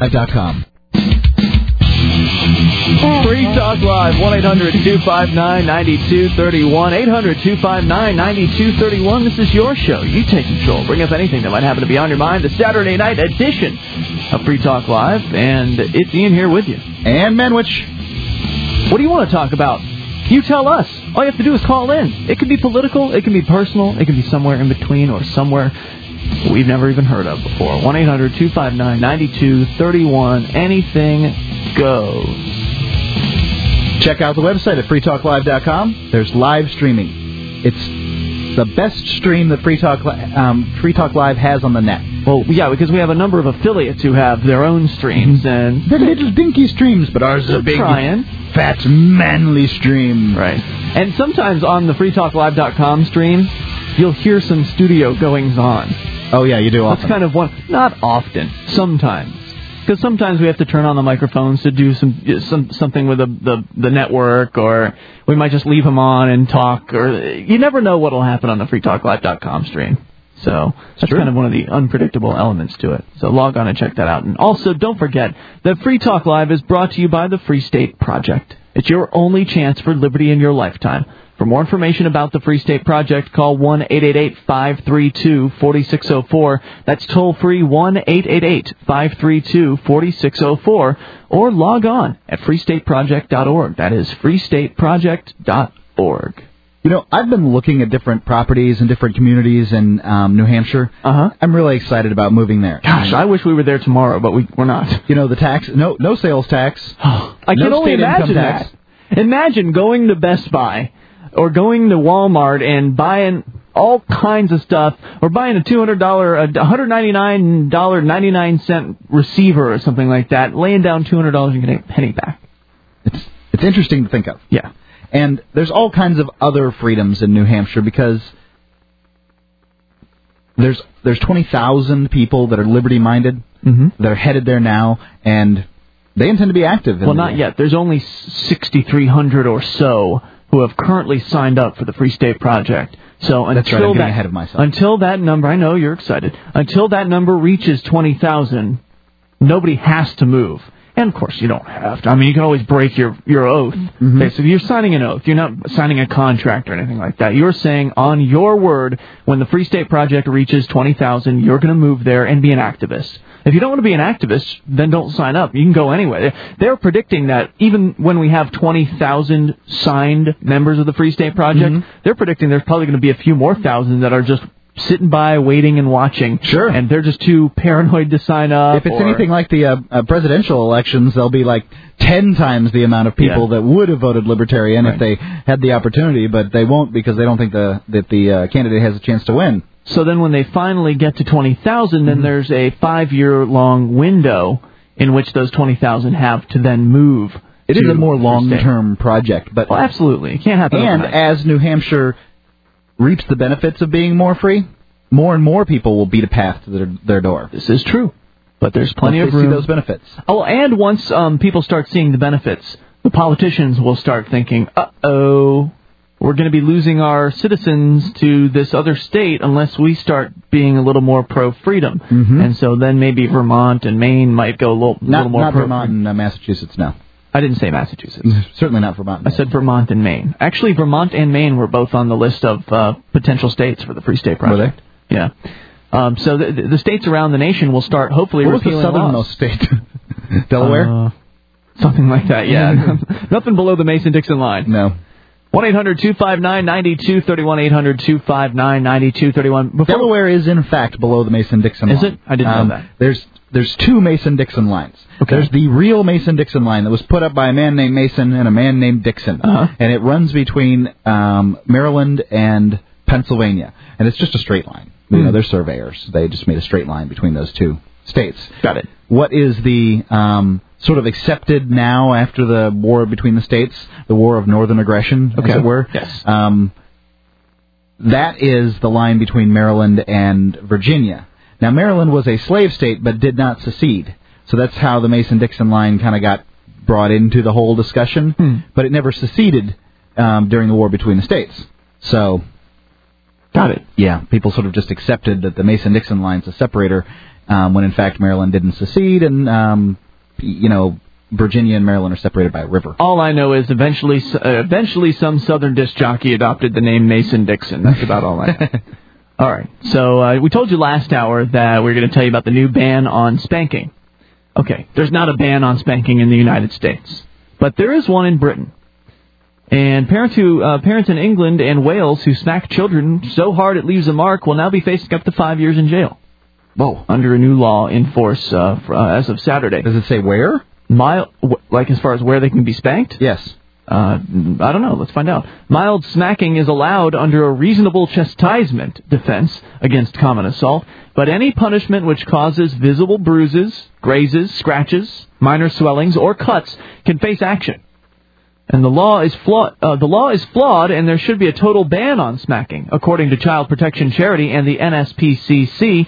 freetalklive.com. Free Talk Live, 1-800-259-9231, 800-259-9231. This is your show. You take control. Bring up anything that might happen to be on your mind. The Saturday night edition of Free Talk Live, and it's Ian here with you. And Manwich. What do you want to talk about? You tell us. All you have to do is call in. It can be political, it can be personal, it can be somewhere in between or somewhere we've never even heard of before. 1-800-259-9231. Anything goes. Check out the website at freetalklive.com. There's live streaming. It's the best stream that Free Talk Live has on the net. Well, yeah, because we have a number of affiliates who have their own streams, and they're little dinky streams, but ours is a big, fat, manly stream. Right. And sometimes on the freetalklive.com stream, you'll hear some studio goings-on. Oh, yeah, you do often. That's kind of one. Not often. Sometimes. Because sometimes we have to turn on the microphones to do something with the network, or we might just leave them on and talk, or you never know what will happen on the freetalklive.com stream. So that's kind of one of the unpredictable elements to it. So log on and check that out. And also, don't forget that Free Talk Live is brought to you by the Free State Project. It's your only chance for liberty in your lifetime. For more information about the Free State Project, call 1-888-532-4604. That's toll-free 1-888-532-4604. Or log on at freestateproject.org. That is freestateproject.org. You know, I've been looking at different properties and different communities in New Hampshire. I'm really excited about moving there. Gosh, I wish we were there tomorrow, but we're not. You know, the tax, no sales tax. I can only imagine that. Imagine going to Best Buy or going to Walmart and buying all kinds of stuff, or buying a $199.99 receiver or something like that, laying down $200 and getting a penny back. It's interesting to think of. Yeah. And there's all kinds of other freedoms in New Hampshire because there's 20,000 people that are liberty-minded that are headed there now, and they intend to be active. Well, not yet. There's only 6,300 or so who have currently signed up for the Free State Project. So that's right, I'm getting ahead of myself. Until that number, I know you're excited, until that number reaches 20,000, nobody has to move. And, of course, you don't have to. I mean, you can always break your oath. Basically, you're signing an oath. You're not signing a contract or anything like that. You're saying on your word, when the Free State Project reaches 20,000, you're going to move there and be an activist. If you don't want to be an activist, then don't sign up. You can go anyway. They're predicting that even when we have 20,000 signed members of the Free State Project, they're predicting there's probably going to be a few more thousand that are just sitting by, waiting and watching. Sure. And they're just too paranoid to sign up. If it's anything like the presidential elections, there'll be like 10 times the amount of people that would have voted Libertarian if they had the opportunity, but they won't because they don't think that the candidate has a chance to win. So then when they finally get to 20,000, then there's a 5-year-long window in which those 20,000 have to then move. It is a more long-term project. But well, absolutely. It can't happen And overnight. as New Hampshire reaps the benefits of being more free, more and more people will beat a path to their door. This is true. But there's plenty of room. See those benefits. Oh, and once people start seeing the benefits, the politicians will start thinking, uh-oh, we're going to be losing our citizens to this other state unless we start being a little more pro-freedom. And so then maybe Vermont and Maine might go a little more pro-freedom. Not Vermont and Massachusetts, no. I didn't say Massachusetts. Certainly not Vermont. I said Vermont and Maine. Actually, Vermont and Maine were both on the list of potential states for the Free State Project. Were they? Yeah. So the states around the nation will start hopefully repealing laws. What was the southernmost state? Delaware? Something like that, yeah. Nothing below the Mason-Dixon line. No. 1-800-259-9231, 800-259-9231. Delaware is, in fact, below the Mason-Dixon line. Is it? I didn't know that. There's two Mason-Dixon lines. Okay. There's the real Mason-Dixon line that was put up by a man named Mason and a man named Dixon. And it runs between Maryland and Pennsylvania. And it's just a straight line. You know, they're surveyors. They just made a straight line between those two states. Got it. What is the sort of accepted now after the war between the states, the war of northern aggression, as it were? Yes. That is the line between Maryland and Virginia. Now, Maryland was a slave state but did not secede. So that's how the Mason-Dixon line kind of got brought into the whole discussion. But it never seceded during the war between the states. So, got it. Yeah, people sort of just accepted that the Mason-Dixon line's a separator, when in fact Maryland didn't secede, and Virginia and Maryland are separated by a river. All I know is eventually some Southern disc jockey adopted the name Mason-Dixon. That's about all I know. All right. So we told you last hour that we were going to tell you about the new ban on spanking. Okay. There's not a ban on spanking in the United States, but there is one in Britain. And parents in England and Wales who smack children so hard it leaves a mark will now be facing up to 5 years in jail. Whoa. Under a new law in force as of Saturday. Does it say where? Like as far as where they can be spanked? Yes. I don't know. Let's find out. Mild smacking is allowed under a reasonable chastisement defense against common assault, but any punishment which causes visible bruises, grazes, scratches, minor swellings, or cuts can face action. And the law is flawed, and there should be a total ban on smacking, according to Child Protection Charity and the NSPCC.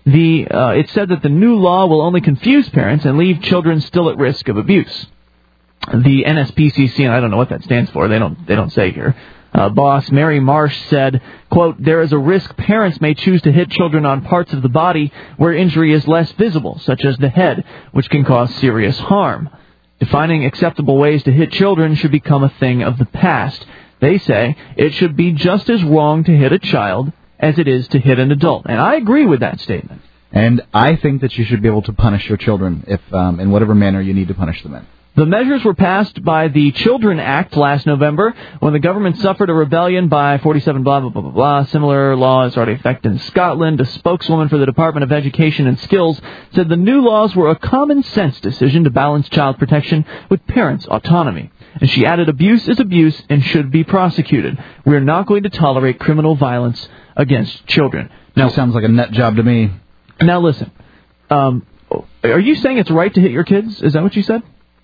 It said that the new law will only confuse parents and leave children still at risk of abuse. The NSPCC, and I don't know what that stands for, they don't say here. Boss Mary Marsh said, quote, "There is a risk parents may choose to hit children on parts of the body where injury is less visible, such as the head, which can cause serious harm. Defining acceptable ways to hit children should become a thing of the past. They say it should be just as wrong to hit a child as it is to hit an adult." And I agree with that statement. And I think that you should be able to punish your children if, in whatever manner you need to punish them in. The measures were passed by the Children Act last November when the government suffered a rebellion by 47 blah, blah, blah, blah, blah. Similar law is already effective in Scotland. A spokeswoman for the Department of Education and Skills said the new laws were a common-sense decision to balance child protection with parents' autonomy. And she added, "Abuse is abuse and should be prosecuted. We are not going to tolerate criminal violence against children." Now, sounds like a nut job to me. Now, listen. Are you saying it's right to hit your kids? Is that what you said?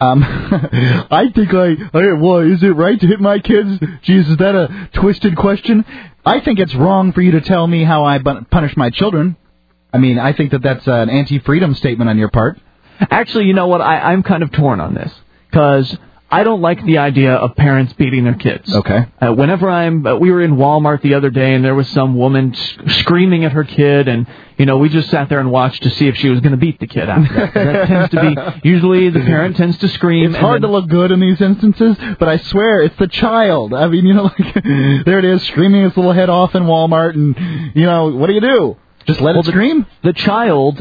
I think well, is it right to hit my kids? Geez, is that a twisted question? I think it's wrong for you to tell me how I punish my children. I mean, I think that that's an anti-freedom statement on your part. Actually, you know what? I'm kind of torn on this, because I don't like the idea of parents beating their kids. Okay. Whenever we were in Walmart the other day, and there was some woman screaming at her kid, and we just sat there and watched to see if she was going to beat the kid after that. That tends to be usually the parent tends to scream. It's hard to look good in these instances, but I swear it's the child. I mean, there it is, screaming its little head off in Walmart, and what do you do? Just let it scream? The child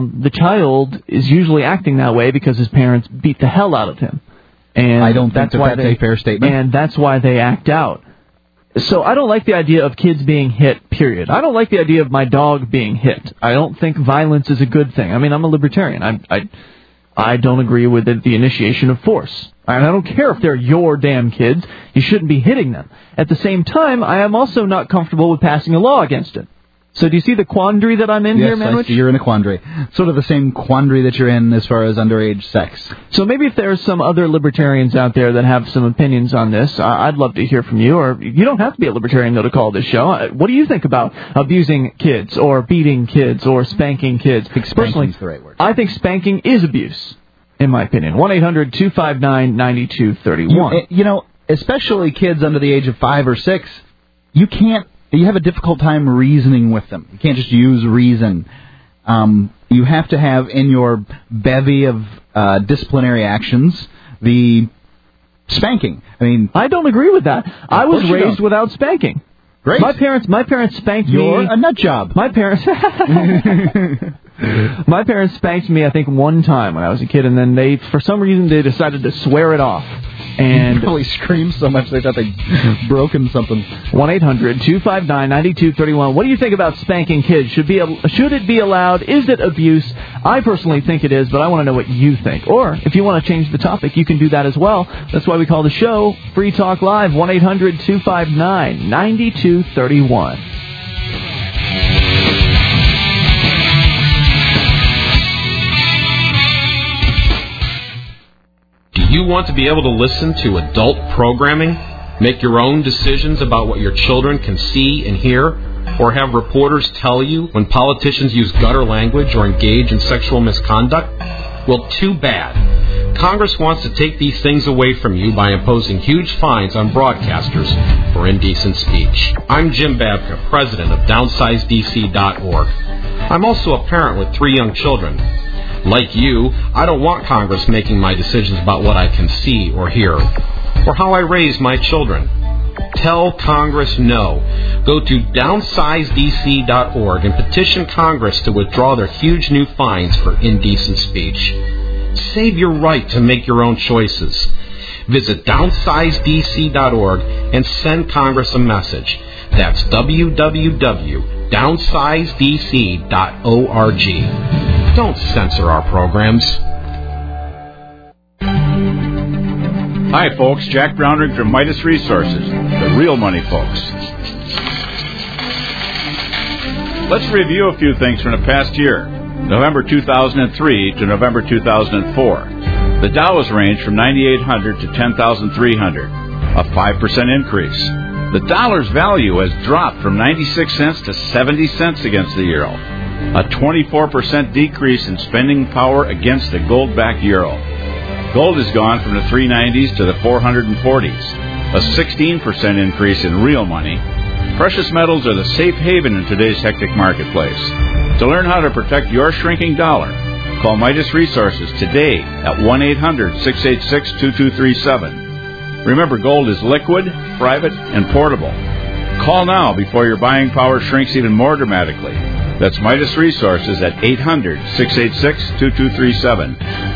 is usually acting that way because his parents beat the hell out of him. And I don't think that's a fair statement. And that's why they act out. So I don't like the idea of kids being hit, period. I don't like the idea of my dog being hit. I don't think violence is a good thing. I mean, I'm a libertarian. I don't agree with the initiation of force. I don't care if they're your damn kids. You shouldn't be hitting them. At the same time, I am also not comfortable with passing a law against it. So do you see the quandary that I'm in here, Manwich? Yes, I see you're in a quandary. Sort of the same quandary that you're in as far as underage sex. So maybe if there's some other libertarians out there that have some opinions on this, I'd love to hear from you. Or you don't have to be a libertarian, though, to call this show. What do you think about abusing kids or beating kids or spanking kids? I think spanking's the right word. I think spanking is abuse, in my opinion. 1-800-259-9231. Especially kids under the age of 5 or 6, you have a difficult time reasoning with them. You can't just use reason. You have to have in your bevy of disciplinary actions the spanking. I mean, I don't agree with that. I was raised without spanking. Great. My parents spanked me. You're a nut job. My parents spanked me, I think, one time when I was a kid, and then for some reason, they decided to swear it off. And you probably screamed so much they thought they'd broken something. 1-800-259-9231. What do you think about spanking kids? Should it be allowed? Is it abuse? I personally think it is, but I want to know what you think. Or if you want to change the topic, you can do that as well. That's why we call the show Free Talk Live. 1-800-259-9231. Do you want to be able to listen to adult programming, make your own decisions about what your children can see and hear, or have reporters tell you when politicians use gutter language or engage in sexual misconduct? Well, too bad. Congress wants to take these things away from you by imposing huge fines on broadcasters for indecent speech. I'm Jim Babka, president of DownsizeDC.org. I'm also a parent with 3 young children. Like you, I don't want Congress making my decisions about what I can see or hear, or how I raise my children. Tell Congress no. Go to downsizedc.org and petition Congress to withdraw their huge new fines for indecent speech. Save your right to make your own choices. Visit downsizedc.org and send Congress a message. That's www.downsizedc.org. Don't censor our programs. Hi, folks. Jack Brownrigg from Midas Resources, the real money folks. Let's review a few things from the past year, November 2003 to November 2004. The Dow has ranged from 9,800 to 10,300, a 5% increase. The dollar's value has dropped from 96 cents to 70 cents against the euro, a 24% decrease in spending power against the gold-backed euro. Gold has gone from the 390s to the 440s, a 16% increase in real money. Precious metals are the safe haven in today's hectic marketplace. To learn how to protect your shrinking dollar, call Midas Resources today at 1-800-686-2237. Remember, gold is liquid, private, and portable. Call now before your buying power shrinks even more dramatically. That's Midas Resources at 800-686-2237.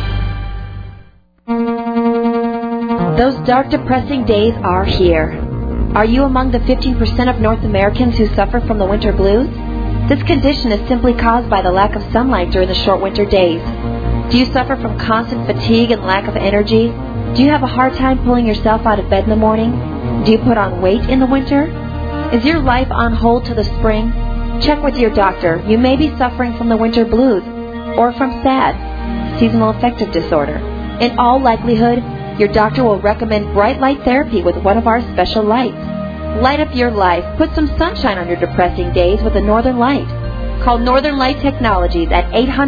Those dark, depressing days are here. Are you among the 15% of North Americans who suffer from the winter blues? This condition is simply caused by the lack of sunlight during the short winter days. Do you suffer from constant fatigue and lack of energy? Do you have a hard time pulling yourself out of bed in the morning? Do you put on weight in the winter? Is your life on hold till the spring? Check with your doctor. You may be suffering from the winter blues or from SAD, seasonal affective disorder. In all likelihood, your doctor will recommend bright light therapy with one of our special lights. Light up your life. Put some sunshine on your depressing days with a Northern Light. Call Northern Light Technologies at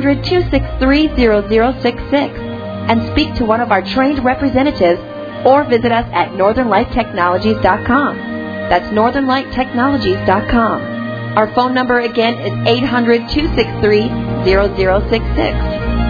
800-263-0066 and speak to one of our trained representatives, or visit us at northernlighttechnologies.com. That's northernlighttechnologies.com. Our phone number again is 800-263-0066.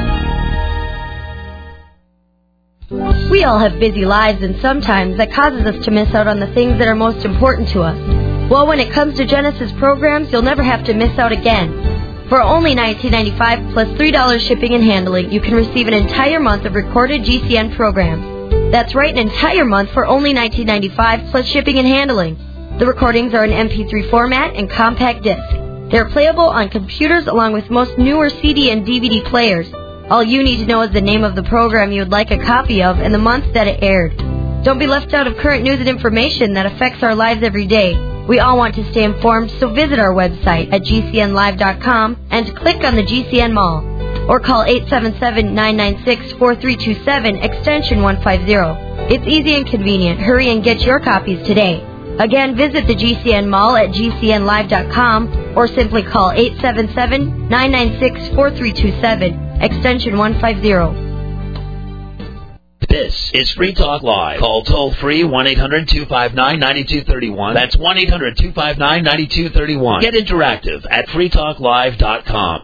We all have busy lives, and sometimes that causes us to miss out on the things that are most important to us. Well, when it comes to Genesis programs, you'll never have to miss out again. For only $19.95 plus $3 shipping and handling, you can receive an entire month of recorded GCN programs. That's right, an entire month for only $19.95 plus shipping and handling. The recordings are in MP3 format and compact disc. They're playable on computers along with most newer CD and DVD players. All you need to know is the name of the program you would like a copy of and the month that it aired. Don't be left out of current news and information that affects our lives every day. We all want to stay informed, so visit our website at gcnlive.com and click on the GCN Mall. Or call 877-996-4327, extension 150. It's easy and convenient. Hurry and get your copies today. Again, visit the GCN Mall at gcnlive.com or simply call 877-996-4327. Extension 150. This is Free Talk Live. Call toll-free 1-800-259-9231. That's 1-800-259-9231. Get interactive at freetalklive.com.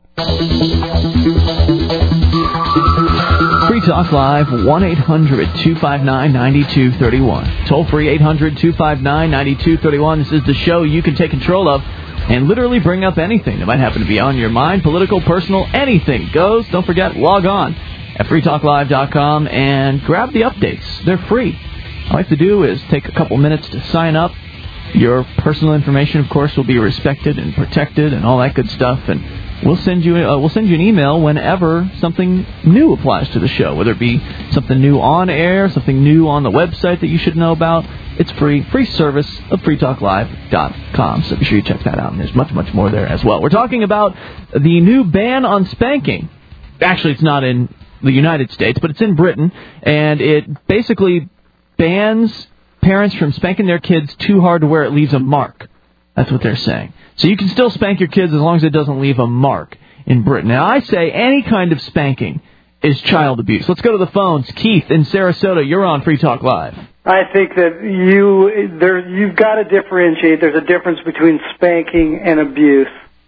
Free Talk Live, 1-800-259-9231. Toll-free 800-259-9231. This is the show you can take control of and literally bring up anything that might happen to be on your mind, political, personal, anything goes. Don't forget, log on at freetalklive.com and grab the updates. They're free. All you have to do is take a couple minutes to sign up. Your personal information, of course, will be respected and protected and all that good stuff. And we'll send you an email whenever something new applies to the show, whether it be something new on air, something new on the website that you should know about. It's free service of freetalklive.com, so be sure you check that out, and there's much, much more there as well. We're talking about the new ban on spanking. Actually, it's not in the United States, but it's in Britain, and it basically bans parents from spanking their kids too hard to where it leaves a mark. That's what they're saying. So you can still spank your kids as long as it doesn't leave a mark in Britain. Now, I say any kind of spanking is child abuse. Let's go to the phones. Keith in Sarasota, you're on Free Talk Live. I think that you've got to differentiate. There's a difference between spanking and abuse.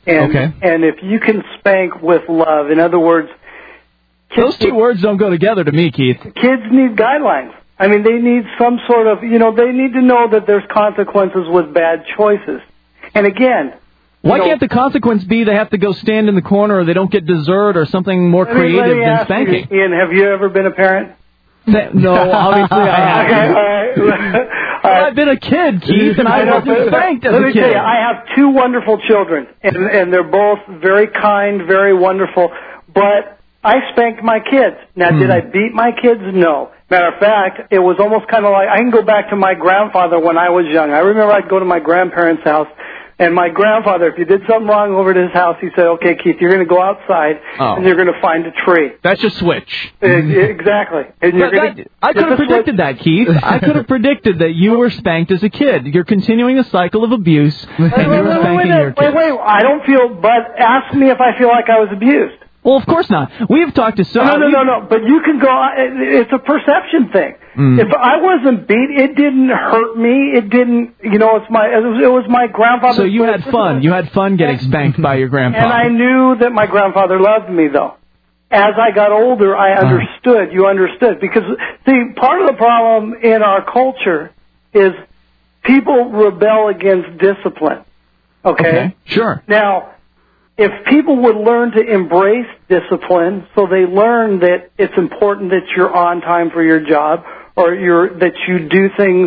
And if you can spank with love, in other words, those two words don't go together to me, Keith. Kids need guidelines. I mean, they need some sort of, they need to know that there's consequences with bad choices. And again, why can't the consequence be they have to go stand in the corner, or they don't get dessert, or something more creative than spanking? Ian, have you ever been a parent? No, obviously I haven't. Okay, all right. I've been a kid, Keith, and I wasn't spanked as a kid. Let me tell you, I have two wonderful children, and they're both very kind, very wonderful, but I spanked my kids. Now, did I beat my kids? No. Matter of fact, it was almost kind of like, I can go back to my grandfather when I was young. I remember I'd go to my grandparents' house, and my grandfather, if you did something wrong over at his house, he said, okay, Keith, you're going to go outside, and you're going to find a tree. That's your switch. Exactly. And I could have predicted that, Keith. I could have predicted that you were spanked as a kid. You're continuing a cycle of abuse, and you were spanking your kids. Wait, I don't feel, but ask me if I feel like I was abused. Well, of course not. We've talked to some... No. But you can go... It's a perception thing. If I wasn't beat, it didn't hurt me. It didn't... it was my grandfather... So you had fun. You had fun getting spanked by your grandpa. And I knew that my grandfather loved me, though. As I got older, I understood. You understood. Because, see, part of the problem in our culture is people rebel against discipline. Okay? Sure. Now... if people would learn to embrace discipline, so they learn that it's important that you're on time for your job, or that you do things,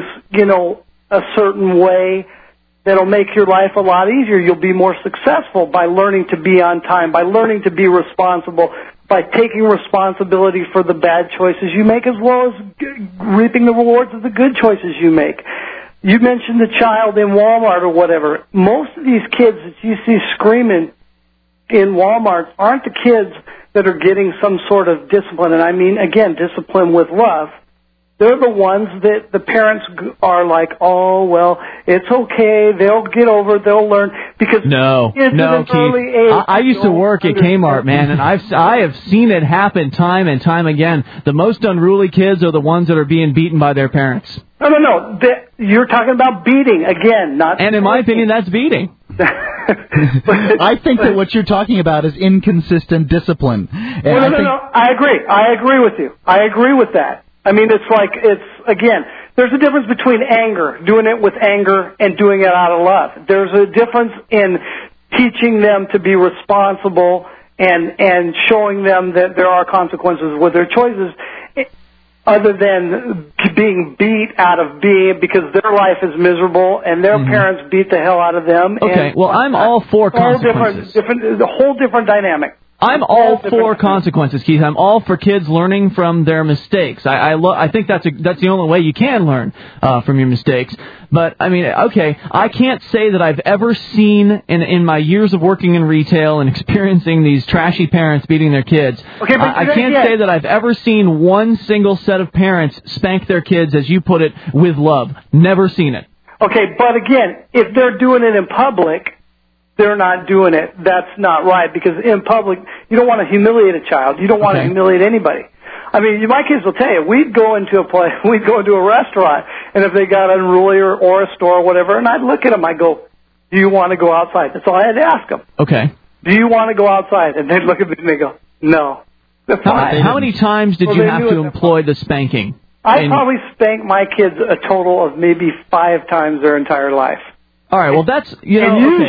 a certain way that'll make your life a lot easier. You'll be more successful by learning to be on time, by learning to be responsible, by taking responsibility for the bad choices you make, as well as reaping the rewards of the good choices you make. You mentioned the child in Walmart or whatever. Most of these kids that you see screaming in Walmart aren't the kids that are getting some sort of discipline. And I mean, again, discipline with love. They're the ones that the parents are like, oh, well, it's okay. They'll get over it. They'll learn. Because no, Keith. I used to work at Kmart, man, and I have seen it happen time and time again. The most unruly kids are the ones that are being beaten by their parents. No. You're talking about beating, again, not... And in my opinion, that's beating. I think that what you're talking about is inconsistent discipline. No. I agree. I agree with you. I agree with that. I mean, again, there's a difference between anger, doing it with anger, and doing it out of love. There's a difference in teaching them to be responsible and showing them that there are consequences with their choices, other than being beat out of being, because their life is miserable and their parents beat the hell out of them. Okay, well, I'm all for consequences. The whole different dynamic. I'm all for consequences, Keith. I'm all for kids learning from their mistakes. I think that's the only way you can learn from your mistakes. But, I mean, okay, I can't say that I've ever seen in my years of working in retail and experiencing these trashy parents beating their kids, okay, but I can't say that I've ever seen one single set of parents spank their kids, as you put it, with love. Never seen it. Okay, but again, if they're doing it in public, they're not doing it. That's not right, because in public, you don't want to humiliate a child. You don't want to humiliate anybody. I mean, my kids will tell you, we'd go into a restaurant, and if they got unruly or a store or whatever, and I'd look at them, I'd go, do you want to go outside? That's all I had to ask them. Okay. Do you want to go outside? And they'd look at me and they go, no. How many times did you have to employ the spanking? I probably spanked my kids a total of maybe 5 times their entire life. All right, well, that's, usually,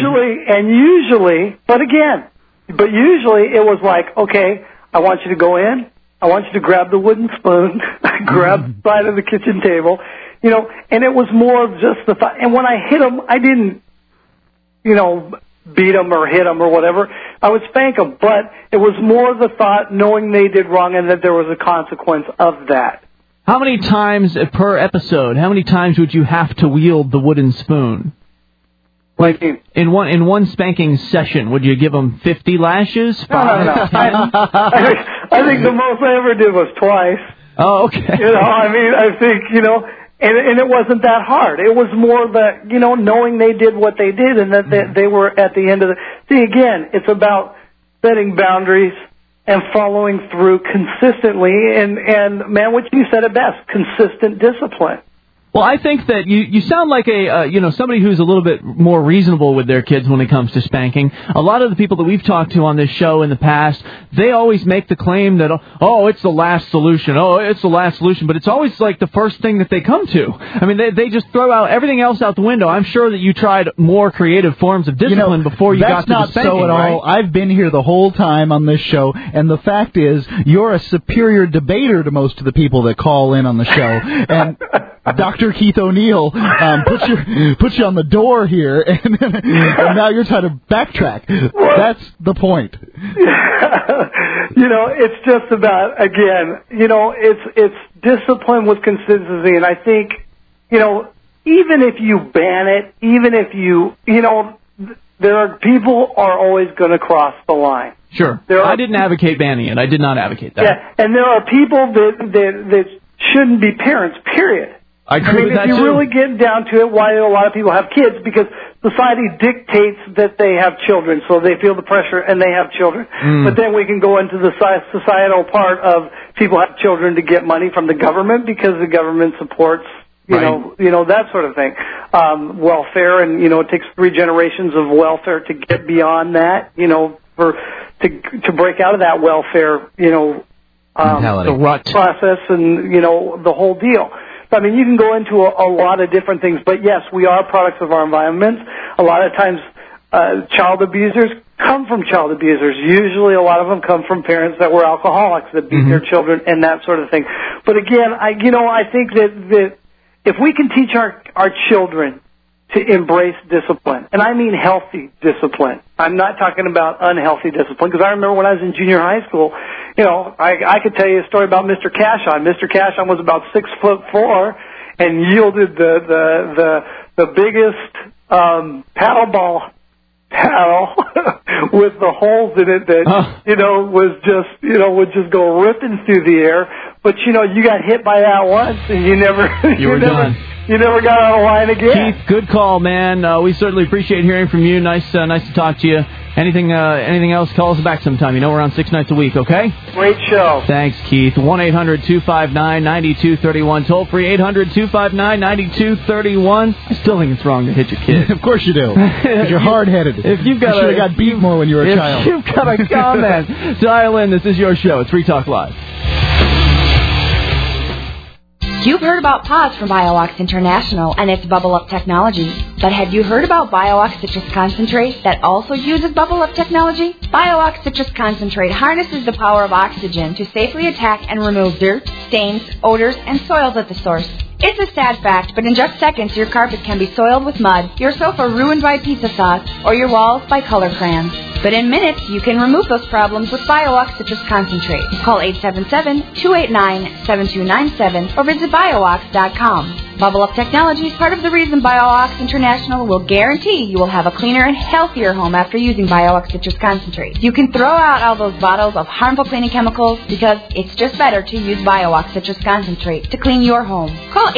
but usually it was like, okay, I want you to go in, I want you to grab the wooden spoon, grab the side of the kitchen table, and it was more of just the thought. And when I hit them, I didn't, beat them or hit them or whatever. I would spank them, but it was more the thought, knowing they did wrong and that there was a consequence of that. How many times per episode, how many times would you have to wield the wooden spoon? Like, in one spanking session, would you give them 50 lashes? 5? No. I think the most I ever did was twice. Oh, okay. I think, and it wasn't that hard. It was more the, knowing they did what they did and that they were at the end of the... See, again, it's about setting boundaries and following through consistently. And man, what you said it best, consistent discipline. Well, I think that you sound like somebody who's a little bit more reasonable with their kids when it comes to spanking. A lot of the people that we've talked to on this show in the past, they always make the claim that, it's the last solution. Oh, it's the last solution. But it's always like the first thing that they come to. I mean, they just throw out everything else out the window. I'm sure that you tried more creative forms of discipline before you got to the spanking, so at right? all. I've been here the whole time on this show, and the fact is, you're a superior debater to most of the people that call in on the show. And Dr. Keith O'Neill puts you on the door here, and now you're trying to backtrack. That's the point. It's just about, again, it's discipline with consistency, and I think, even if you ban it, even if people are always going to cross the line. Sure. I didn't advocate banning it. I did not advocate that. Yeah, and there are people that shouldn't be parents, period. I agree with that, if you really get down to it, why do a lot of people have kids? Because society dictates that they have children, so they feel the pressure and they have children. But then we can go into the societal part of people have children to get money from the government because the government supports, that sort of thing. Welfare, and, it takes 3 generations of welfare to get beyond that, to break out of that welfare, the rut process and, the whole deal. I mean, you can go into a lot of different things, but yes, we are products of our environment. A lot of times, child abusers come from child abusers. Usually a lot of them come from parents that were alcoholics that beat their children and that sort of thing. But again, I think that if we can teach our children to embrace discipline, and I mean healthy discipline. I'm not talking about unhealthy discipline, because I remember when I was in junior high school, I could tell you a story about Mr. Cashon. Mr. Cashon was about 6'4" and yielded the biggest paddle with the holes in it that would just go ripping through the air. But you got hit by that once, and you never done. You never got on the line again. Keith, good call, man. We certainly appreciate hearing from you. Nice to talk to you. Anything else, call us back sometime. We're on 6 nights a week, okay? Great show. Thanks, Keith. 1-800-259-9231. Toll free, 800-259-9231. I still think it's wrong to hit your kid. Of course you do. Because you're hard-headed. If you've got you should have got beat more when you were a child. If you've got a comment, dial in. This is your show. It's Free Talk Live. You've heard about PAWS from BioOx International and its Bubble Up technology. But have you heard about BioOx Citrus Concentrate that also uses Bubble Up technology? BioOx Citrus Concentrate harnesses the power of oxygen to safely attack and remove dirt, stains, odors, and soils at the source. It's a sad fact, but in just seconds your carpet can be soiled with mud, your sofa ruined by pizza sauce, or your walls by color crayons. But in minutes, you can remove those problems with BioOx Citrus Concentrate. Call 877-289-7297 or visit BioOx.com. Bubble Up Technology is part of the reason BioOx International will guarantee you will have a cleaner and healthier home after using BioOx Citrus Concentrate. You can throw out all those bottles of harmful cleaning chemicals because it's just better to use BioOx Citrus Concentrate to clean your home. Call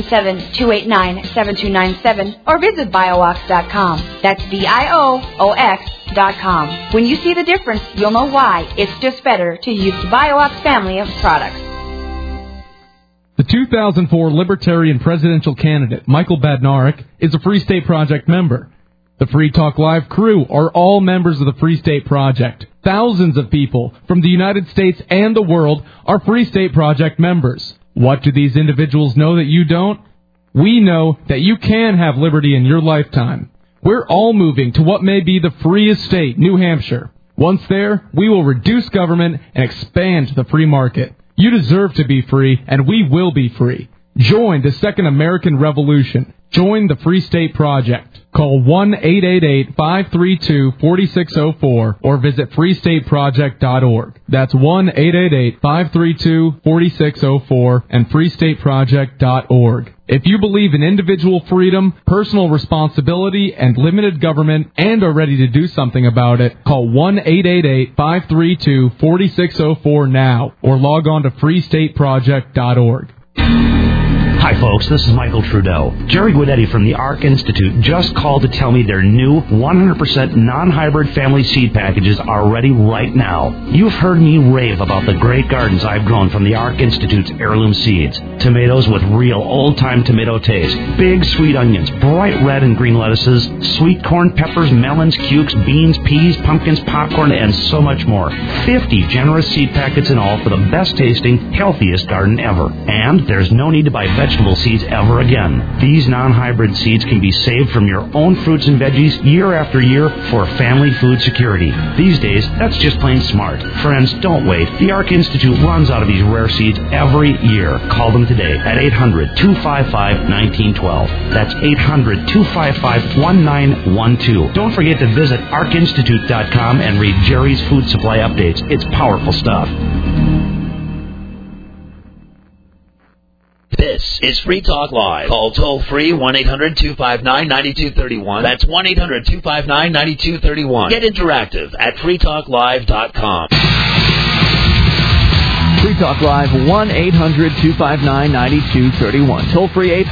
877-289-7297 or visit BioOx.com. That's BIOOX.com. When you see the difference, you'll know why it's just better to use the BioOx family of products. The 2004 Libertarian presidential candidate, Michael Badnarik, is a Free State Project member. The Free Talk Live crew are all members of the Free State Project. Thousands of people from the United States and the world are Free State Project members. What do these individuals know that you don't? We know that you can have liberty in your lifetime. We're all moving to what may be the freest state, New Hampshire. Once there, we will reduce government and expand the free market. You deserve to be free, and we will be free. Join the Second American Revolution. Join the Free State Project. Call 1-888-532-4604 or visit freestateproject.org. That's 1-888-532-4604 and freestateproject.org. If you believe in individual freedom, personal responsibility, and limited government and are ready to do something about it, call 1-888-532-4604 now or log on to freestateproject.org. Hi, folks. This is Michael Trudeau. Jerry Guidetti from the ARC Institute just called to tell me their new 100% non-hybrid family seed packages are ready right now. You've heard me rave about the great gardens I've grown from the ARC Institute's heirloom seeds. Tomatoes with real old-time tomato taste. Big sweet onions, bright red and green lettuces, sweet corn, peppers, melons, cukes, beans, peas, pumpkins, popcorn, and so much more. 50 generous seed packets in all for the best-tasting, healthiest garden ever. And there's no need to buy vegetable seeds ever again. These non-hybrid seeds can be saved from your own fruits and veggies year after year for family food security. These days, that's just plain smart. Friends, don't wait. The ARC Institute runs out of these rare seeds every year. Call them today at 800-255-1912. That's 800-255-1912. Don't forget to visit arcinstitute.com and read Jerry's food supply updates. It's powerful stuff. This is Free Talk Live. Call toll-free 1-800-259-9231. That's 1-800-259-9231. Get interactive at freetalklive.com. Free Talk Live, 1-800-259-9231. Toll-free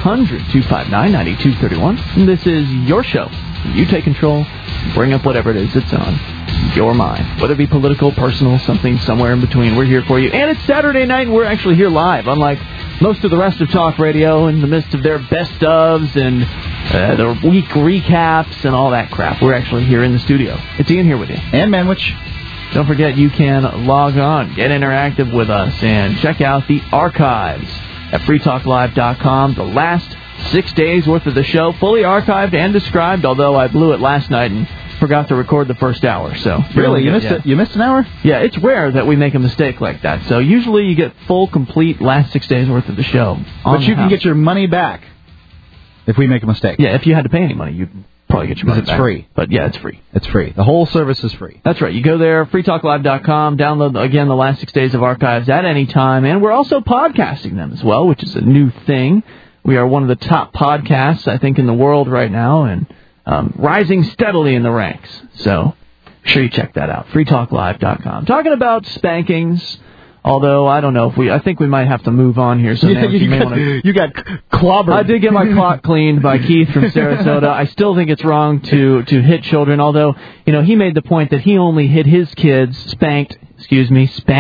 800-259-9231. This is your show. You take control. Bring up whatever it is that's on your mind. Whether it be political, personal, something somewhere in between. We're here for you. And it's Saturday night, and we're actually here live, unlike most of the rest of talk radio in the midst of their best ofs and their week recaps and all that crap. We're actually here in the studio. It's Ian here with you. And Manwich. Don't forget, you can log on, get interactive with us, and check out the archives at freetalklive.com. The last 6 days worth of the show, fully archived and described, although I blew it last night and forgot to record the first hour. So really, you missed it? You missed an hour? Yeah, it's rare that we make a mistake like that. So usually you get full, complete last 6 days worth of the show. But you can get your money back if we make a mistake. Yeah, if you had to pay any money, you'd probably get your money back. It's free. But yeah, it's free. It's free. The whole service is free. That's right. You go there, freetalklive.com, download, again, the last 6 days of archives at any time. And we're also podcasting them as well, which is a new thing. We are one of the top podcasts, I think, in the world right now, and rising steadily in the ranks. So, sure you check that out. freetalklive.com. Talking about spankings, although I don't know if I think we might have to move on here. So you got clobbered. I did get my clock cleaned by Keith from Sarasota. I still think it's wrong to hit children, although, you know, he made the point that he only hit his kids, spanked his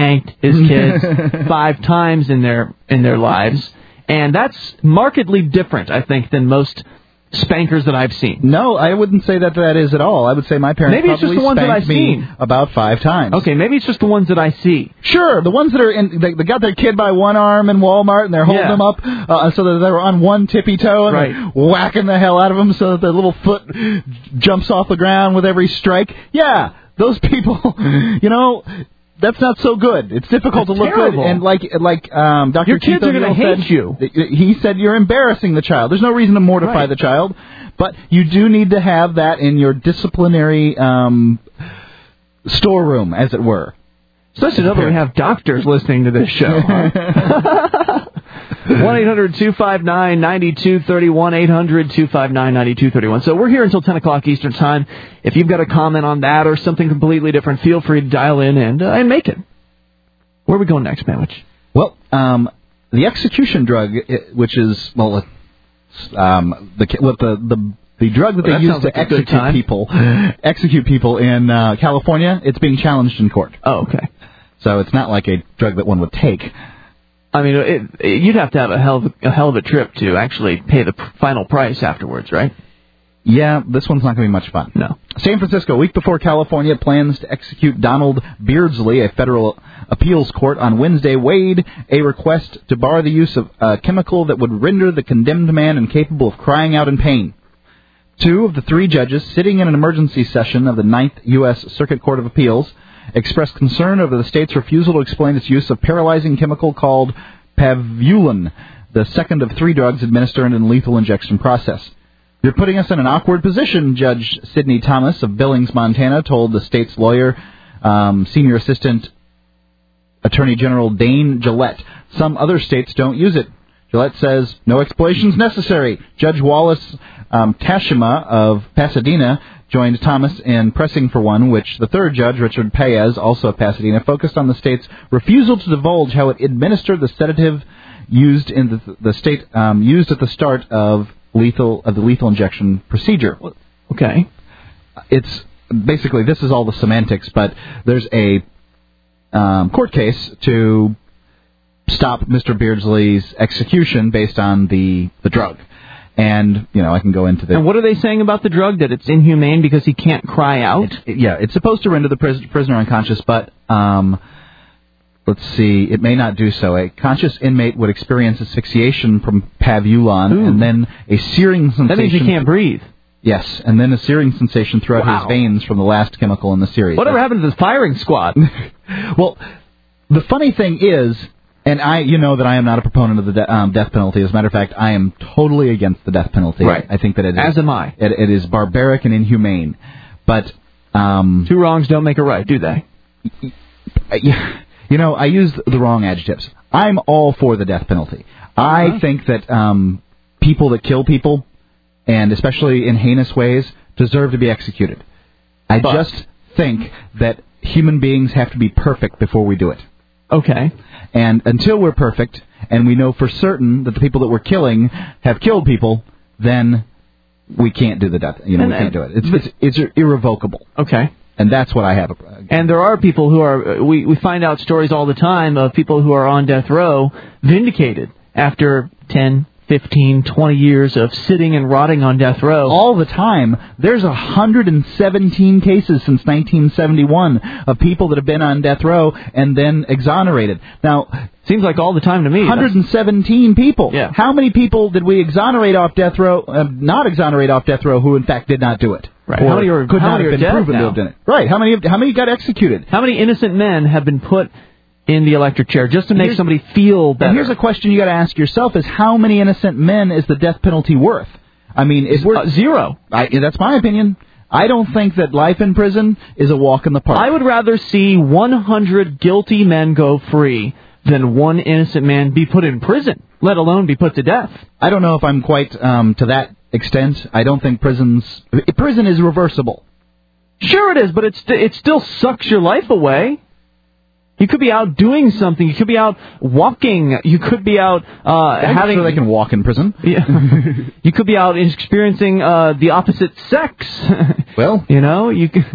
kids 5 times in their lives. And that's markedly different, I think, than most spankers that I've seen. No, I wouldn't say that is at all. I would say my parents maybe it's just the ones that I've seen about 5 times. Okay, maybe it's just the ones that I see. Sure, the ones that are they got their kid by one arm in Walmart and they're holding them up so that they're on one tippy toe and they're whacking the hell out of them so that their little foot jumps off the ground with every strike. Yeah, those people, you know, that's not so good. It's difficult to look terrible. good, and like Dr. Your kids are going to hate you. He said you're embarrassing the child. There's no reason to mortify the child, but you do need to have that in your disciplinary storeroom, as it were. Especially now that we have doctors listening to this show. 1-800-259-9231, 800-259-9231. So we're here until 10 o'clock Eastern Time. If you've got a comment on that or something completely different, feel free to dial in and make it. Where are we going next, Manwich? Well, the execution drug, which is, the drug that they use to execute people in California, it's being challenged in court. Oh, okay. So it's not like a drug that one would take. I mean, you'd have to have a hell of a trip to actually pay the final price afterwards, right? Yeah, this one's not going to be much fun. No. San Francisco, a week before California plans to execute Donald Beardsley, a federal appeals court on Wednesday weighed a request to bar the use of a chemical that would render the condemned man incapable of crying out in pain. 2 of the 3 judges sitting in an emergency session of the 9th U.S. Circuit Court of Appeals expressed concern over the state's refusal to explain its use of paralyzing chemical called Pavulin, the second of 3 drugs administered in lethal injection process. You're putting us in an awkward position, Judge Sidney Thomas of Billings, Montana, told the state's lawyer, Senior Assistant Attorney General Dane Gillette. Some other states don't use it. Gillette says, no explanations necessary. Judge Wallace Tashima of Pasadena joined Thomas in pressing for one, which the 3rd judge, Richard Paez, also of Pasadena, focused on the state's refusal to divulge how it administered the sedative used in the state used at the start of the lethal injection procedure. Okay. It's basically, this is all the semantics, but there's a court case to stop Mr. Beardsley's execution based on the drug. And, I can go into the... And what are they saying about the drug? That it's inhumane because he can't cry out? It's supposed to render the prisoner unconscious, but, let's see, it may not do so. A conscious inmate would experience asphyxiation from pavulon, and then a searing sensation... That means he can't breathe. Yes, and then a searing sensation throughout his veins from the last chemical in the series. Whatever happened to the firing squad? Well, the funny thing is, and you know that I am not a proponent of the death penalty. As a matter of fact, I am totally against the death penalty. Right. I think that it is... As am I. It is barbaric and inhumane. But... two wrongs don't make a right, do they? I use the wrong adjectives. I'm all for the death penalty. I think that people that kill people, and especially in heinous ways, deserve to be executed. I just think that human beings have to be perfect before we do it. Okay. And until we're perfect, and we know for certain that the people that we're killing have killed people, then we can't do the death. We can't do it. It's irrevocable. Okay. And that's what I have. And there are people who are... We find out stories all the time of people who are on death row vindicated after 10, 15, 20 years of sitting and rotting on death row. All the time. There's 117 cases since 1971 of people that have been on death row and then exonerated. Now... Seems like all the time to me. 117 people. Yeah. How many people did we exonerate off death row, not exonerate off death row, who in fact did not do it? Right. Or how many are, could how not many have been proven to have done it? Right. How many got executed? How many innocent men have been put in the electric chair just to make somebody feel better? And here's a question you got to ask yourself: is how many innocent men is the death penalty worth? I mean, it's worth zero. That's my opinion. I don't think that life in prison is a walk in the park. I would rather see 100 guilty men go free than one innocent man be put in prison, let alone be put to death. I don't know if I'm quite to that extent. I don't think prison is reversible. Sure it is, but it still sucks your life away. You could be out doing something. You could be out walking. You could be out I'm sure they can walk in prison. Yeah. You could be out experiencing the opposite sex. Well, you don't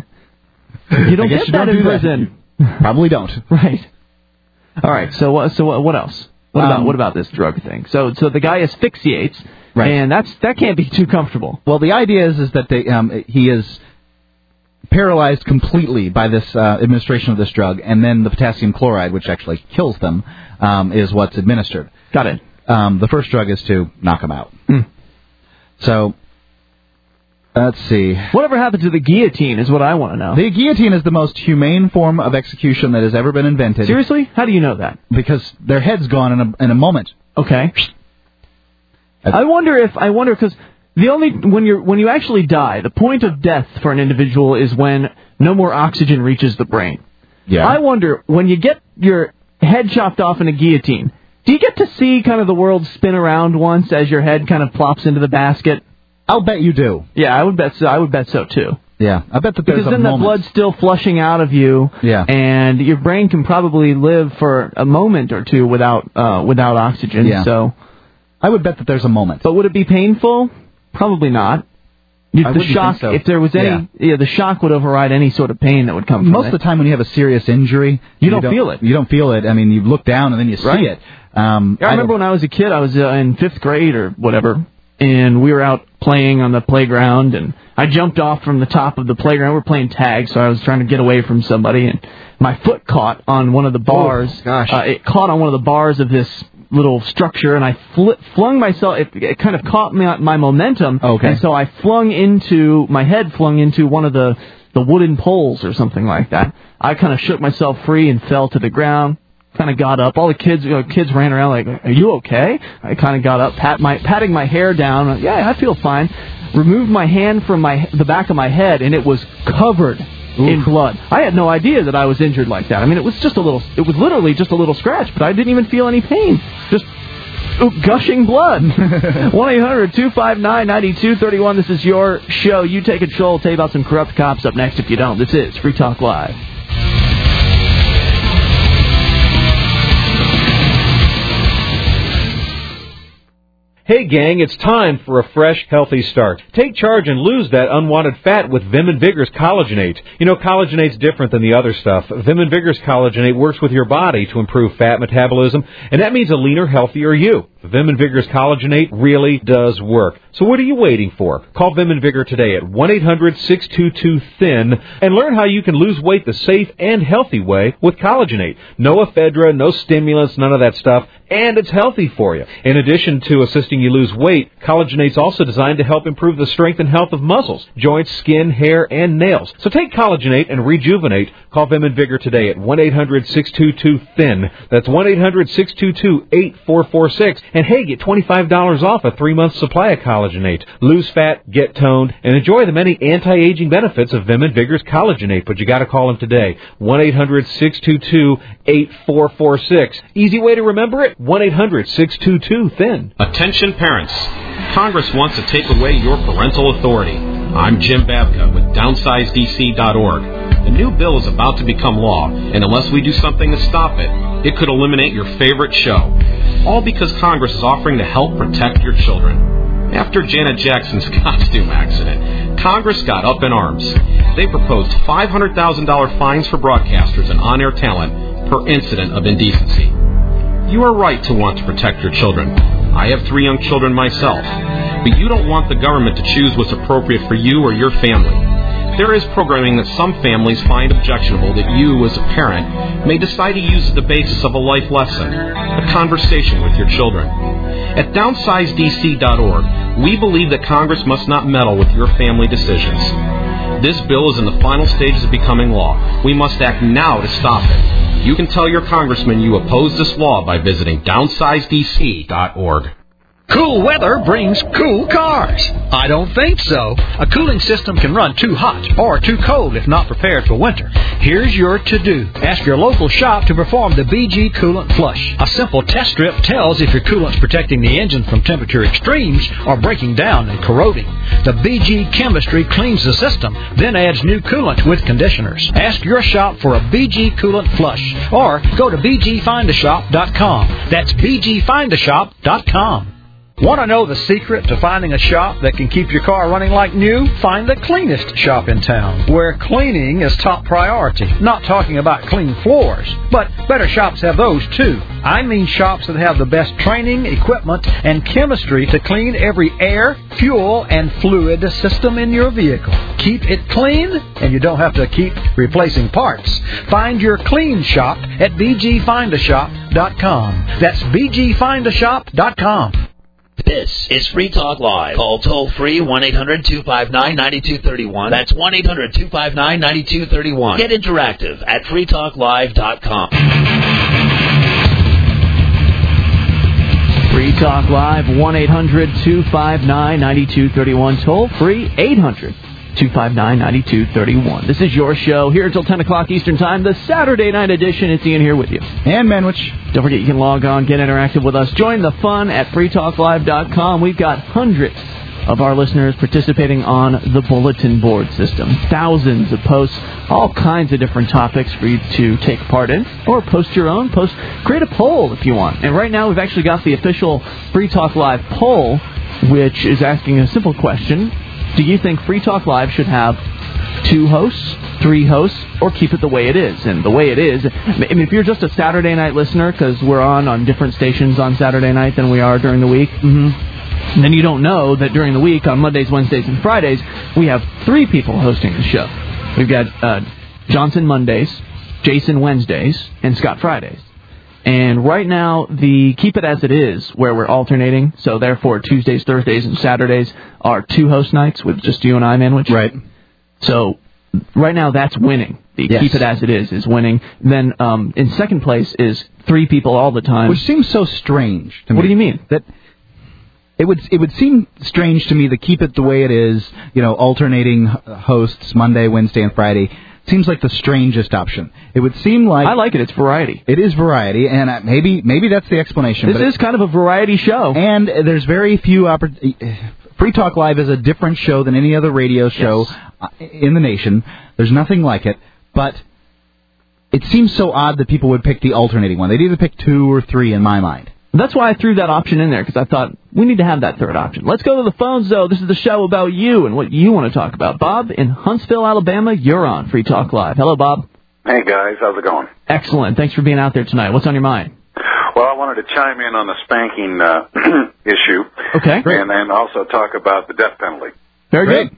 get that in prison. Probably don't. Right. All right. So what else? What about this drug thing? So the guy asphyxiates, right, and that can't be too comfortable. Well, the idea is that he is paralyzed completely by this administration of this drug, and then the potassium chloride, which actually kills them, is what's administered. Got it. The first drug is to knock him out. So, let's see. Whatever happened to the guillotine is what I want to know. The guillotine is the most humane form of execution that has ever been invented. Seriously? How do you know that? Because their head's gone in a moment. Okay. I wonder because when you actually die, the point of death for an individual is when no more oxygen reaches the brain. Yeah. I wonder, when you get your head chopped off in a guillotine, do you get to see kind of the world spin around once as your head kind of plops into the basket? I'll bet you do. Yeah, I would bet so too. Yeah, I bet that there's because then the blood's still flushing out of you, and your brain can probably live for a moment or two without oxygen. Yeah. So I would bet that there's a moment. But would it be painful? Probably not. The shock, so. If there was any, the shock would override any sort of pain that would come from Most of the time when you have a serious injury, you don't feel it. You don't feel it. I mean, you look down and then you see it. I remember when I was a kid, I was in 5th grade or whatever, and we were out playing on the playground, and I jumped off from the top of the playground. We were playing tag, so I was trying to get away from somebody, and my foot caught on one of the bars. Oh, gosh. It caught on one of the bars of this little structure, and I flung myself. It kind of caught my momentum, and so I my head flung into one of the wooden poles or something like that. I kind of shook myself free and fell to the ground. Kind of got up. All the kids ran around like, "Are you okay?" I kind of got up, patting my hair down. Yeah, I feel fine. Removed my hand from the back of my head, and it was covered in blood. I had no idea that I was injured like that. I mean, it was literally just a little scratch, but I didn't even feel any pain. Just gushing blood. 1-800-259-9231. This is your show. You take control. I'll tell you about some corrupt cops up next if you don't. This is Free Talk Live. Hey gang, it's time for a fresh, healthy start. Take charge and lose that unwanted fat with Vim and Vigor's Collagenate. You know, Collagenate's different than the other stuff. Vim and Vigor's Collagenate works with your body to improve fat metabolism, and that means a leaner, healthier you. Vim and Vigor's Collagenate really does work. So what are you waiting for? Call Vim and Vigor today at 1-800-622-THIN and learn how you can lose weight the safe and healthy way with Collagenate. No ephedra, no stimulants, none of that stuff, and it's healthy for you. In addition to assisting you lose weight, Collagenate's also designed to help improve the strength and health of muscles, joints, skin, hair, and nails. So take Collagenate and rejuvenate. Call Vim and Vigor today at 1-800-622-THIN. That's 1-800-622-8446. And hey, get $25 off a 3-month supply of Collagenate. Lose fat, get toned, and enjoy the many anti-aging benefits of Vim and Vigor's Collagenate. But you got to call them today. 1-800-622-8446. Easy way to remember it? 1-800-622-THIN. Attention parents. Congress wants to take away your parental authority. I'm Jim Babka with DownsizeDC.org. A new bill is about to become law, and unless we do something to stop it, it could eliminate your favorite show. All because Congress is offering to help protect your children. After Janet Jackson's costume accident, Congress got up in arms. They proposed $500,000 fines for broadcasters and on-air talent per incident of indecency. You are right to want to protect your children. I have 3 young children myself, but you don't want the government to choose what's appropriate for you or your family. There is programming that some families find objectionable that you, as a parent, may decide to use as the basis of a life lesson, a conversation with your children. At DownsizeDC.org, we believe that Congress must not meddle with your family decisions. This bill is in the final stages of becoming law. We must act now to stop it. You can tell your congressman you oppose this law by visiting DownsizeDC.org. Cool weather brings cool cars. I don't think so. A cooling system can run too hot or too cold if not prepared for winter. Here's your to-do. Ask your local shop to perform the BG Coolant Flush. A simple test strip tells if your coolant's protecting the engine from temperature extremes or breaking down and corroding. The BG chemistry cleans the system, then adds new coolant with conditioners. Ask your shop for a BG Coolant Flush or go to bgfindashop.com. That's bgfindashop.com. Want to know the secret to finding a shop that can keep your car running like new? Find the cleanest shop in town, where cleaning is top priority. Not talking about clean floors, but better shops have those too. I mean shops that have the best training, equipment, and chemistry to clean every air, fuel, and fluid system in your vehicle. Keep it clean, and you don't have to keep replacing parts. Find your clean shop at bgfindashop.com. That's bgfindashop.com. This is Free Talk Live. Call toll-free 1-800-259-9231. That's 1-800-259-9231. Get interactive at freetalklive.com. Free Talk Live, 1-800-259-9231. Toll-free, 800-259-9231. This is your show here until 10 o'clock Eastern Time, the Saturday night edition. It's Ian here with you. And Manwich. Don't forget you can log on, get interactive with us. Join the fun at freetalklive.com. We've got hundreds of our listeners participating on the bulletin board system. Thousands of posts, all kinds of different topics for you to take part in. Or post your own. Create a poll if you want. And right now we've actually got the official Free Talk Live poll, which is asking a simple question. Do you think Free Talk Live should have 2 hosts, 3 hosts, or keep it the way it is? And the way it is, I mean, if you're just a Saturday night listener, because we're on different stations on Saturday night than we are during the week, then you don't know that during the week, on Mondays, Wednesdays, and Fridays, we have 3 people hosting the show. We've got Johnson Mondays, Jason Wednesdays, and Scott Fridays. And right now, the Keep It As It Is, where we're alternating, so therefore Tuesdays, Thursdays, and Saturdays are 2 host nights with just you and I, Manwich. Right. So right now, that's winning. The Keep It As It Is winning. Then in second place is 3 people all the time. Which seems so strange to me. What do you mean? That it would seem strange to me to keep it the way it is, alternating hosts Monday, Wednesday, and Friday. Seems like the strangest option. It would seem like... I like it. It's variety. It is variety, and maybe that's the explanation. This is kind of a variety show. And there's very few... Free Talk Live is a different show than any other radio show in the nation. There's nothing like it. But it seems so odd that people would pick the alternating one. They'd either pick 2 or 3 in my mind. That's why I threw that option in there, because I thought we need to have that third option. Let's go to the phones, though. This is the show about you and what you want to talk about. Bob in Huntsville, Alabama, you're on Free Talk Live. Hello, Bob. Hey, guys. How's it going? Excellent. Thanks for being out there tonight. What's on your mind? Well, I wanted to chime in on the spanking issue. Okay. Great. And then also talk about the death penalty. Very good.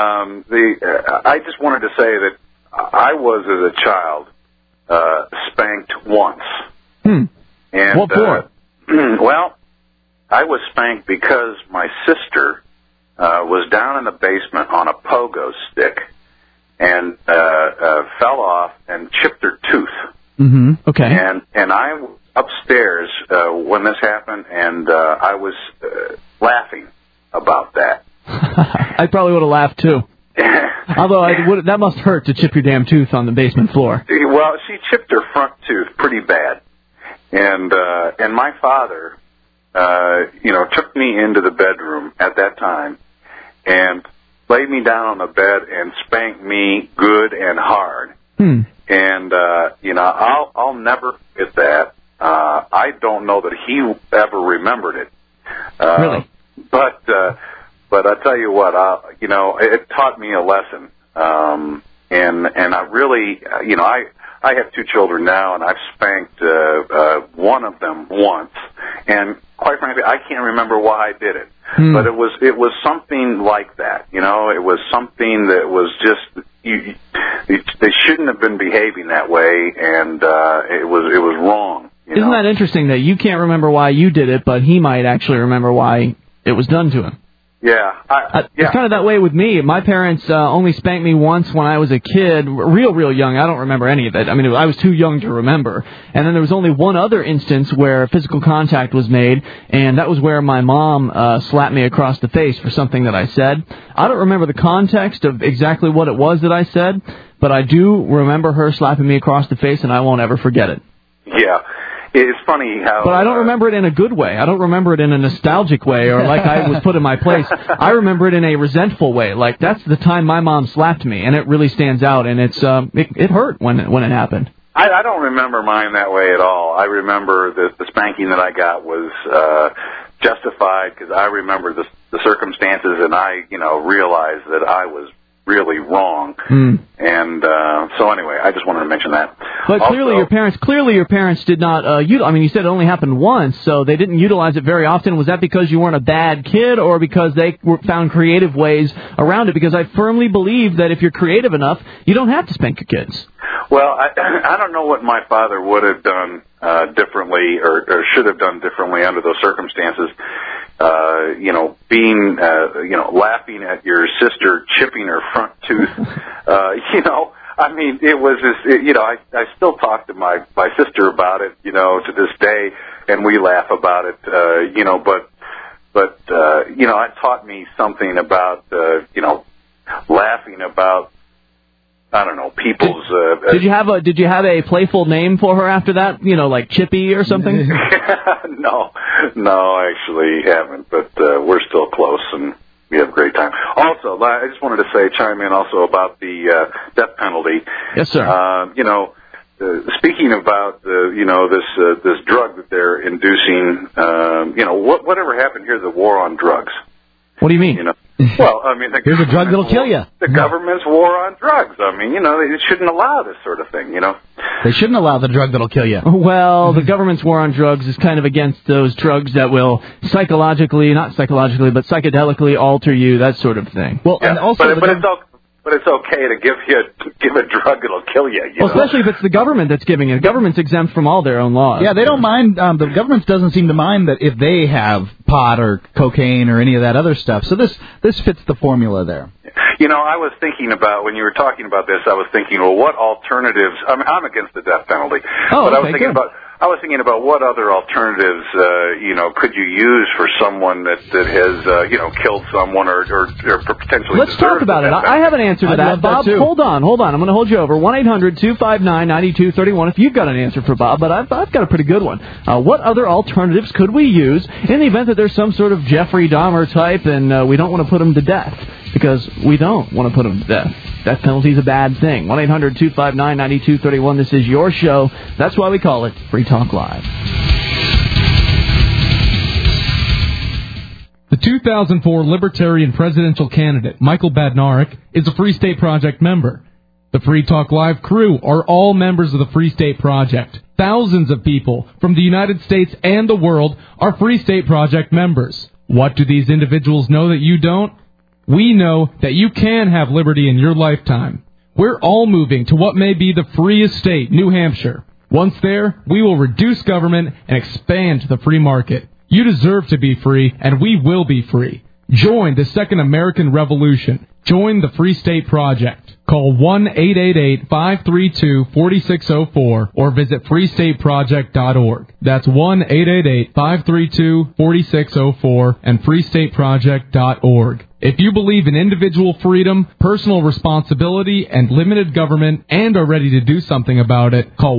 I just wanted to say that I was, as a child, spanked once. And, what for? Well, I was spanked because my sister was down in the basement on a pogo stick and fell off and chipped her tooth. Okay. And I was upstairs when this happened, and I was laughing about that. I probably would have laughed, too. Although that must hurt to chip your damn tooth on the basement floor. Well, she chipped her front tooth pretty bad. And my father, took me into the bedroom at that time and laid me down on the bed and spanked me good and hard. And, I'll never forget that. I don't know that he ever remembered it. Really? But I tell you what, it taught me a lesson. And I really, I have two children now, and I've spanked one of them once, and quite frankly, I can't remember why I did it. But it was something like that, It was something that was just they shouldn't have been behaving that way, and it was wrong. Isn't that interesting that you can't remember why you did it, but he might actually remember why it was done to him? Yeah. It's kind of that way with me. My parents only spanked me once when I was a kid, real young. I don't remember any of it. I mean, I was too young to remember. And then there was only one other instance where physical contact was made, and that was where my mom slapped me across the face for something that I said. I don't remember the context of exactly what it was that I said, but I do remember her slapping me across the face, and I won't ever forget it. Yeah. It's funny how... But I don't remember it in a good way. I don't remember it in a nostalgic way or like I was put in my place. I remember it in a resentful way. Like, that's the time my mom slapped me, and it really stands out, and it hurt when it happened. I don't remember mine that way at all. I remember the spanking that I got was justified because I remember the circumstances, and I, realized that I was really wrong. And so anyway, I just wanted to mention that. But clearly your parents did not you said it only happened once, so they didn't utilize it very often. Was that because you weren't a bad kid, or because they found creative ways around it? Because I firmly believe that if you're creative enough, you don't have to spank your kids. Well, I don't know what my father would have done differently or should have done differently under those circumstances. Laughing at your sister chipping her front tooth. I mean, it was just, I still talk to my sister about it, to this day, and we laugh about it, but it taught me something about, laughing about, I don't know, people's... Did you have a playful name for her after that? Like Chippy or something? No, I actually haven't, but we're still close, and we have a great time. Also, I just wanted to chime in also about the death penalty. Yes, sir. Speaking about this drug that they're inducing, whatever happened here, the war on drugs. What do you mean? Well, I mean, here's a drug that'll kill you. The government's war on drugs. I mean, they shouldn't allow this sort of thing, They shouldn't allow the drug that'll kill you. Well, the government's war on drugs is kind of against those drugs that will not psychologically, but psychedelically alter you, that sort of thing. Well, yeah, and also, but it's okay to give a drug that'll kill you. Well, especially if it's the government that's giving it. The government's exempt from all their own laws. Yeah, they don't mind. The government doesn't seem to mind that if they have pot or cocaine or any of that other stuff. So this fits the formula there. I was thinking about, when you were talking about this, I was thinking, well, what alternatives? I'm against the death penalty. Oh, but okay, I was thinking about what other alternatives, could you use for someone that has, killed someone or potentially. Let's talk about it. I have an answer to that. Bob, hold on. I'm going to hold you over. 1-800-259-9231 if you've got an answer for Bob, but I've got a pretty good one. What other alternatives could we use in the event that there's some sort of Jeffrey Dahmer type and we don't want to put him to death? Because we don't want to put him to death. Death penalty is a bad thing. 1-800-259-9231. This is your show. That's why we call it Free Talk Live. 2004 Libertarian presidential candidate Michael Badnarik is a Free State Project member. The Free Talk Live crew are all members of the Free State Project. Thousands of people from the United States and the world are Free State Project members. What do these individuals know that you don't? We know that you can have liberty in your lifetime. We're all moving to what may be the freest state, New Hampshire. Once there, we will reduce government and expand the free market. You deserve to be free, and we will be free. Join the Second American Revolution. Join the Free State Project. Call 1-888-532-4604 or visit freestateproject.org. That's 1-888-532-4604 and freestateproject.org. If you believe in individual freedom, personal responsibility, and limited government and are ready to do something about it, call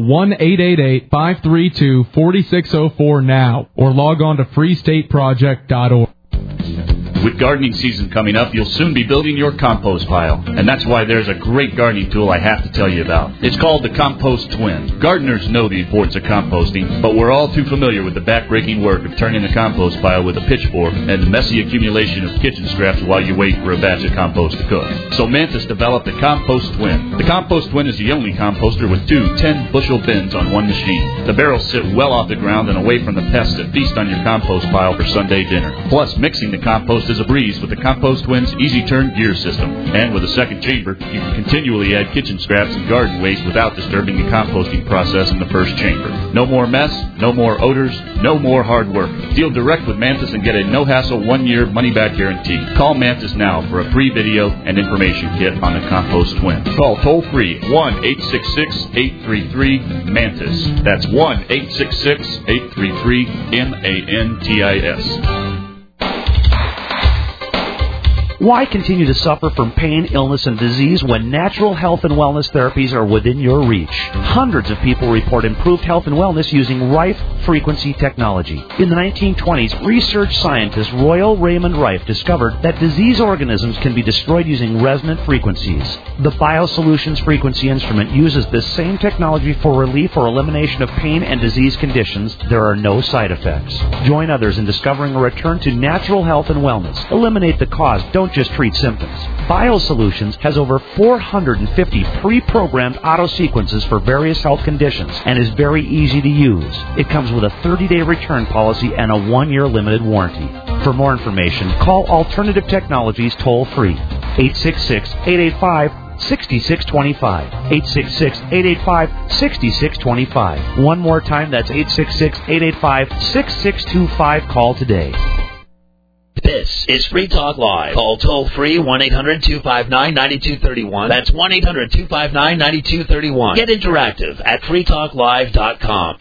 1-888-532-4604 now or log on to freestateproject.org. With gardening season coming up, you'll soon be building your compost pile. And that's why there's a great gardening tool I have to tell you about. It's called the Compost Twin. Gardeners know the importance of composting, but we're all too familiar with the backbreaking work of turning the compost pile with a pitchfork and the messy accumulation of kitchen scraps while you wait for a batch of compost to cook. So Mantis developed the Compost Twin. The Compost Twin is the only composter with two 10-bushel bins on one machine. The barrels sit well off the ground and away from the pests that feast on your compost pile for Sunday dinner. Plus, mixing the compost is a breeze with the Compost Twin's easy turn gear system. And with a second chamber, you can continually add kitchen scraps and garden waste without disturbing the composting process in the first chamber. No more mess, no more odors, no more hard work. Deal direct with Mantis and get a no-hassle 1-year money-back guarantee. Call Mantis now for a free video and information kit on the Compost Twin. Call toll-free 1-866-833-MANTIS. That's 1-866-833-MANTIS. Why continue to suffer from pain, illness, and disease when natural health and wellness therapies are within your reach? Hundreds of people report improved health and wellness using Rife frequency technology. In the 1920s, research scientist Royal Raymond Rife discovered that disease organisms can be destroyed using resonant frequencies. The BioSolutions frequency instrument uses this same technology for relief or elimination of pain and disease conditions. There are no side effects. Join others in discovering a return to natural health and wellness. Eliminate the cause. Don't just treat symptoms. BioSolutions has over 450 pre-programmed auto-sequences for various health conditions and is very easy to use. It comes with a 30-day return policy and a 1-year limited warranty. For more information, call Alternative Technologies toll-free, 866-885-6625. 866-885-6625. One more time, that's 866-885-6625. Call today. This is Free Talk Live. Call toll-free 1-800-259-9231. That's 1-800-259-9231. Get interactive at freetalklive.com.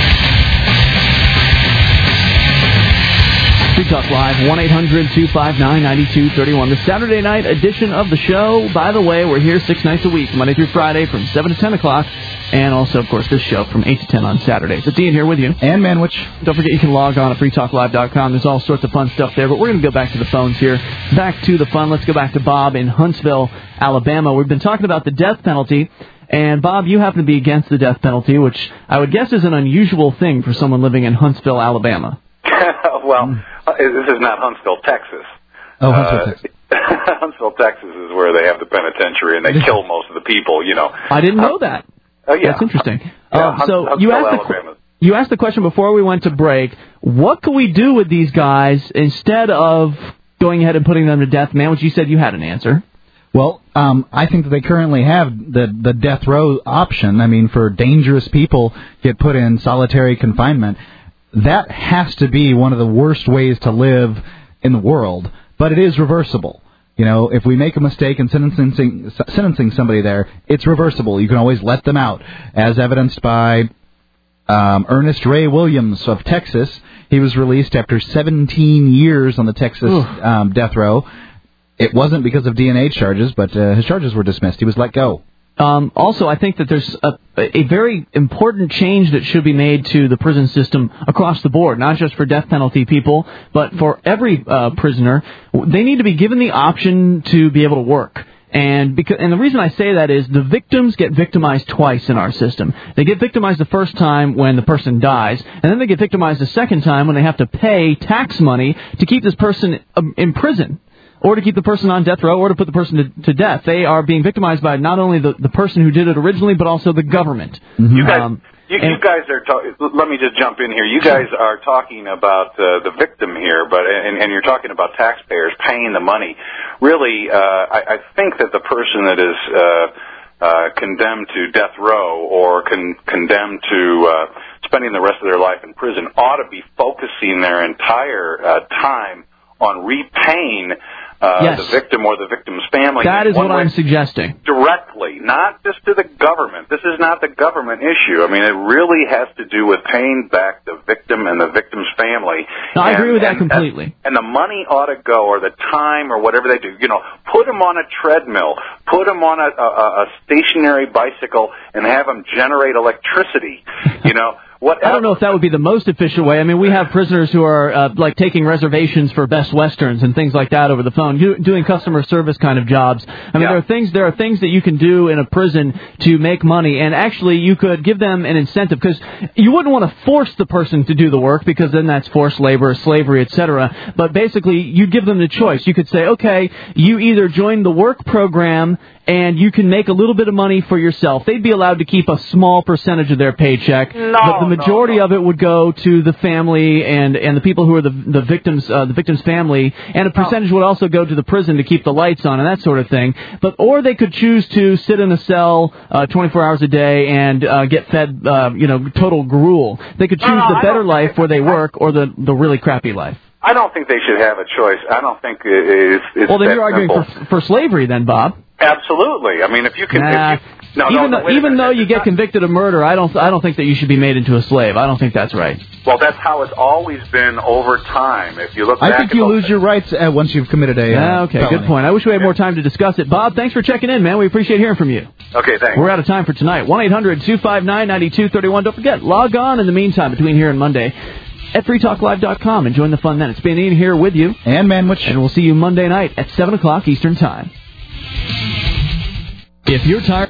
Free Talk Live, 1-800-259-9231. The Saturday night edition of the show. By the way, we're here 6 nights a week, Monday through Friday from 7 to 10 o'clock. And also, of course, this show from 8 to 10 on Saturdays. It's Ian here with you. And Manwich. Don't forget you can log on at freetalklive.com. There's all sorts of fun stuff there. But we're going to go back to the phones here. Back to the fun. Let's go back to Bob in Huntsville, Alabama. We've been talking about the death penalty. And, Bob, you happen to be against the death penalty, which I would guess is an unusual thing for someone living in Huntsville, Alabama. Well, this is not Huntsville, Texas. Oh, Huntsville, Texas. Huntsville, Texas is where they have the penitentiary, and they kill most of the people, you know. I didn't know that. Yeah. That's interesting. Yeah, so you asked the question before we went to break, what can we do with these guys instead of going ahead and putting them to death? Man, which you said you had an answer. Well, I think that they currently have the death row option. I mean, for dangerous people get put in solitary confinement. That has to be one of the worst ways to live in the world, but it is reversible. You know, if we make a mistake in sentencing somebody there, it's reversible. You can always let them out, as evidenced by Ernest Ray Williams of Texas. He was released after 17 years on the Texas death row. It wasn't because of DNA charges, but his charges were dismissed. He was let go. Also, I think that there's a very important change that should be made to the prison system across the board, not just for death penalty people, but for every prisoner. They need to be given the option to be able to work. And the reason I say that is the victims get victimized twice in our system. They get victimized the first time when the person dies, and then they get victimized the second time when they have to pay tax money to keep this person in prison, or to keep the person on death row, or to put the person to death. They are being victimized by not only the person who did it originally, but also the government. Mm-hmm. You guys are let me just jump in here. You guys are talking about the victim here, and you're talking about taxpayers paying the money. Really, I think that the person that is condemned to death row or condemned to spending the rest of their life in prison ought to be focusing their entire time on repaying the victim or the victim's family. That is what I'm suggesting. Directly, not just to the government. This is not the government issue. I mean, it really has to do with paying back the victim and the victim's family. No, I agree with that completely. And the money ought to go, or the time, or whatever they do. Put them on a treadmill, put them on a stationary bicycle, and have them generate electricity. I don't know if that would be the most efficient way. I mean, we have prisoners who are like taking reservations for Best Westerns and things like that over the phone, doing customer service kind of jobs. I mean, there are things that you can do in a prison to make money, and actually you could give them an incentive, because you wouldn't want to force the person to do the work, because then that's forced labor, slavery, etc. But basically, you give them the choice. You could say, okay, you either join the work program and you can make a little bit of money for yourself. They'd be allowed to keep a small percentage of their paycheck, but the majority of it would go to the family and the people who are the victim's family, and a percentage would also go to the prison to keep the lights on and that sort of thing. Or they could choose to sit in a cell 24 hours a day and get fed total gruel. They could choose the better life where they work, or the really crappy life. I don't think they should have a choice. I don't think it's well, then you're arguing for slavery, then, Bob. Absolutely. I mean, if you can, even though you get convicted of murder, I don't think that you should be made into a slave. I don't think that's right. Well, that's how it's always been over time. If you look back, I think you lose your rights once you've committed a okay, felony. Good point. I wish we had more time to discuss it. Bob, thanks for checking in, man. We appreciate hearing from you. Okay, thanks. We're out of time for tonight. 1-800-259-9231. Don't forget, log on in the meantime between here and Monday at freetalklive.com and join the fun then. It's been Ian here with you. And Manwich. And we'll see you Monday night at 7 o'clock Eastern Time. If you're tired...